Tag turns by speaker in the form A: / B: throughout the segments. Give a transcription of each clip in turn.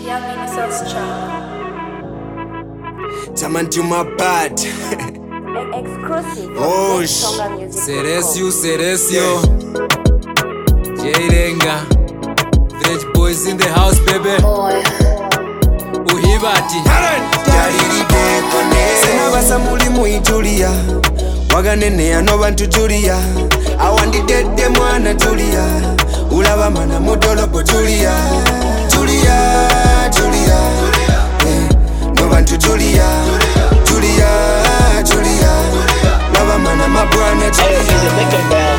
A: Young Minnesota Strong.
B: Taman to my bad.
A: Exclusive.
B: Oh,
C: Ceresio. Jairenga. Village boys in the house, baby.
A: Boy.
C: Uhibati.
B: Sena basa muli muitulia waganene ano bantu Julia awandidedde mwana Julia ulaba mana mudolopo Julia no bantu Julia laba mana mabwana Julia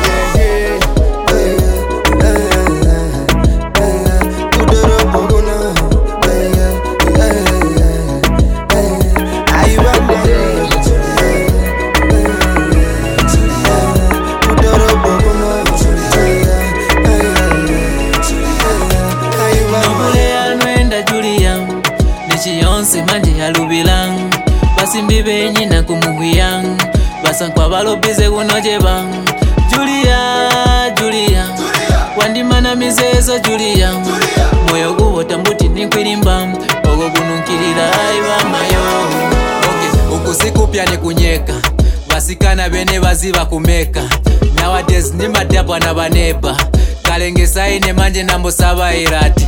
C: Chiyonse manje yalubilang basimbi benyina kumuhuyang basankwa balobize kunoje bang Julia wandimana mizezo Julia moyo guhota mbuti nikwirimba ogo gununkirira aiba mayo okay ukusikupya ni kunyeka basikana bene baziba kumeka nowadays ni madabwa na baneba kalenge saine manje nambo saba irati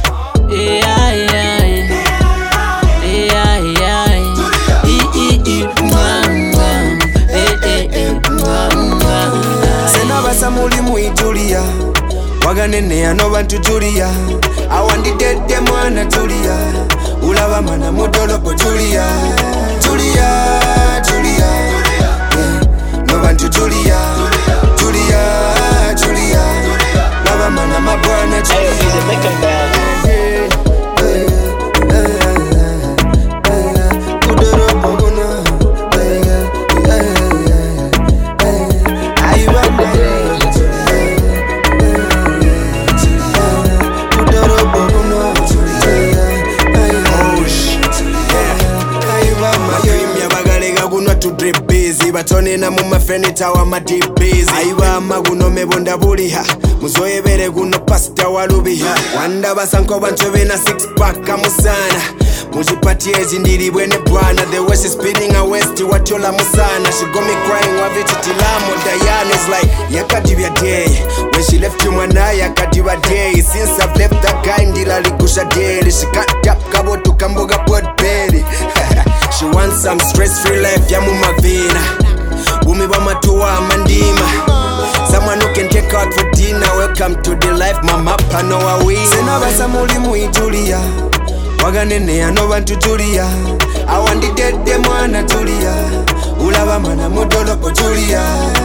B: Sena basa muli muitulia waganene ano bantu Julia awandidedde mwana Julia ulaba mana mudolopo Julia no bantu Julia laba mana mabwana Julia batonena mu mafenita wa madibbies aiba amaguno mebonda buliha muzoyebere guno pasta walubiha wanda basanko bantu bena six pack amusana mujipati ezindiri bwene bwana the way she's spinning a west watyola musana she got me crying wavititilamo Diana is like yakadibya day when she left you mwana yakadibya day since I've left that guy ndila ligusha daily she cut up kabotu kamboga potbelly she wants some stress-free life ya mumavina Bumi ba matuwa amandima Someone who can take out for dinner Welcome to the life mama pano wa wina Sena basa muli muitulia waganene ano bantu Julia awandidedde mwana Julia ulaba mana mudolopo Julia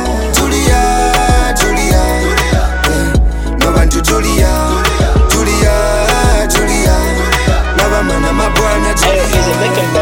B: no bantu Julia laba mana mabwana Julia